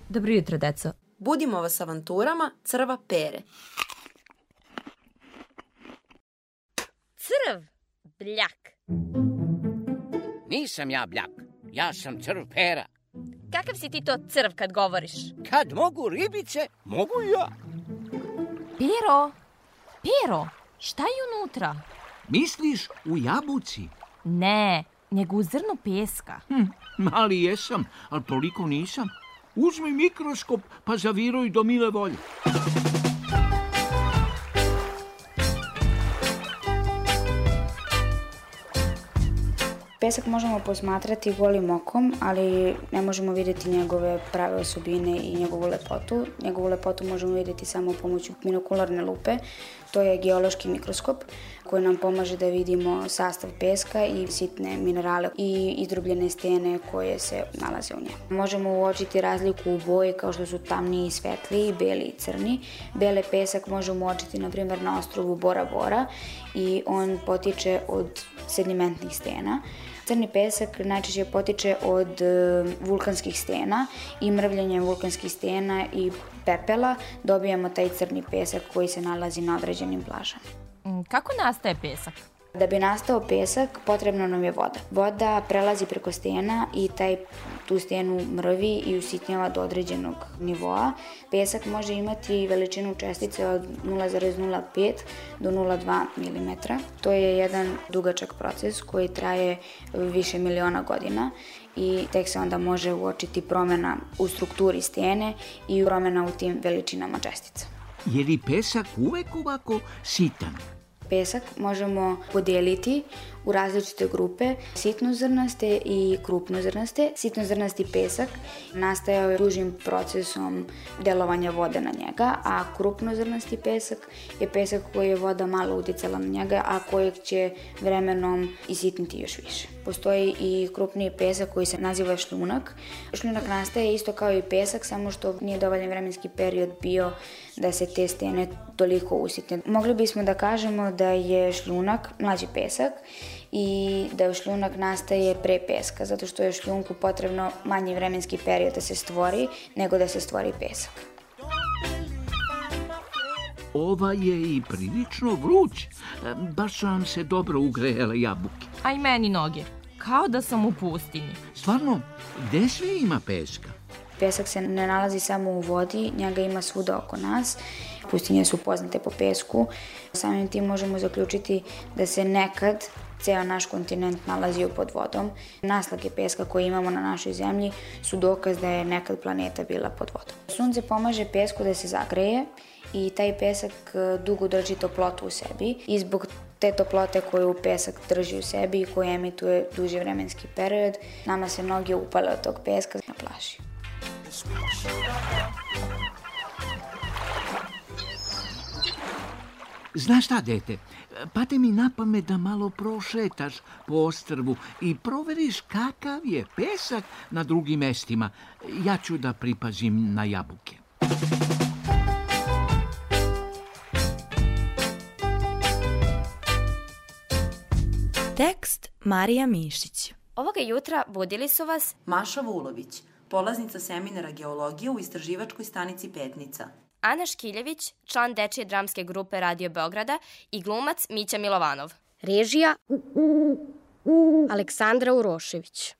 Dobro jutro, deco. Budimo vas avanturama crva Pere. Crv, bljak. Nisam ja bljak, ja sam crv Pera. Kakav si ti to crv kad govoriš? Kad mogu ribice, mogu i ja. Pero, šta je unutra? Misliš u jabuci? Ne, nego u zrnu peska. Mali jesam, ali toliko nisam. Uzmi mikroskop pa zaviruj do mile volje. Pesak možemo posmatrati golim okom, ali ne možemo vidjeti njegove prave osobine i njegovu lepotu. Njegovu lepotu možemo vidjeti samo pomoću binokularne lupe. To je geološki mikroskop koji nam pomaže da vidimo sastav peska i sitne minerale i izdrobljene stene koje se nalaze u njemu. Možemo uočiti razliku u boji kao što su tamniji i svetliji, beli i crni. Bele pesak možemo uočiti na primjer na ostrvu Bora Bora i on potiče od sedimentnih stena. Crni pesak najčešće potiče od vulkanskih stena i mrvljenjem vulkanskih stena i pepela dobijamo taj crni pesak koji se nalazi na određenim plažama. Kako nastaje pesak? Da bi nastao pesak, potrebna nam je voda. Voda prelazi preko stena i tu stenu mrvi i usitnjava do određenog nivoa. Pesak može imati veličinu čestice od 0,05 do 0,2 mm. To je jedan dugačak proces koji traje više miliona godina i tek se onda može uočiti promjena u strukturi stene i promjena u tim veličinama čestica. Je li pesak uvek ovako sitan? Pesak možemo podeliti u različite grupe, sitnozrnaste i krupnozrnaste. Sitnozrnasti pesak nastajao je dužim procesom delovanja vode na njega, a krupnozrnasti pesak je pesak koji je voda malo uticala na njega, a kojeg će vremenom isitniti još više. Postoji i krupniji pesak koji se naziva šljunak. Šljunak nastaje isto kao i pesak, samo što nije dovoljan vremenski period bio da se te stene toliko usitne. Mogli bismo da kažemo da je šljunak mlađi pesak i da šljunak nastaje pre peska, zato što je šljunku potrebno manji vremenski period da se stvori nego da se stvori pesak. Ova je i prilično vruć. Baš su nam se dobro ugrejale jabuke. A i meni noge. Kao da sam u pustinji. Stvarno, gde sve ima peska? Pesak se ne nalazi samo u vodi, njega ima svuda oko nas. Pustinje su poznate po pesku. Samim tim možemo zaključiti da se nekad ceo naš kontinent nalazio pod vodom. Naslage peska koje imamo na našoj zemlji su dokaz da je nekad planeta bila pod vodom. Sunce pomaže pesku da se zagreje i taj pesak dugo drži toplotu u sebi i zbog te toplote koju pesak drži u sebi i koju emituje duži vremenski period, nama se noge upale od tog peska na plaži. Znaš šta, dete, pade mi na pamet da malo prošetaš po ostrvu i proveriš kakav je pesak na drugim mestima. Ja ću da pripazim na jabuke. Tekst Marija Mišić. Ovoga jutra budili su vas Maša Vulović, polaznica seminara geologije u istraživačkoj stanici Petnica. Ana Škiljević, član dečije dramske grupe Radio Beograda i glumac Mića Milovanov. Režija Aleksandra Urošević.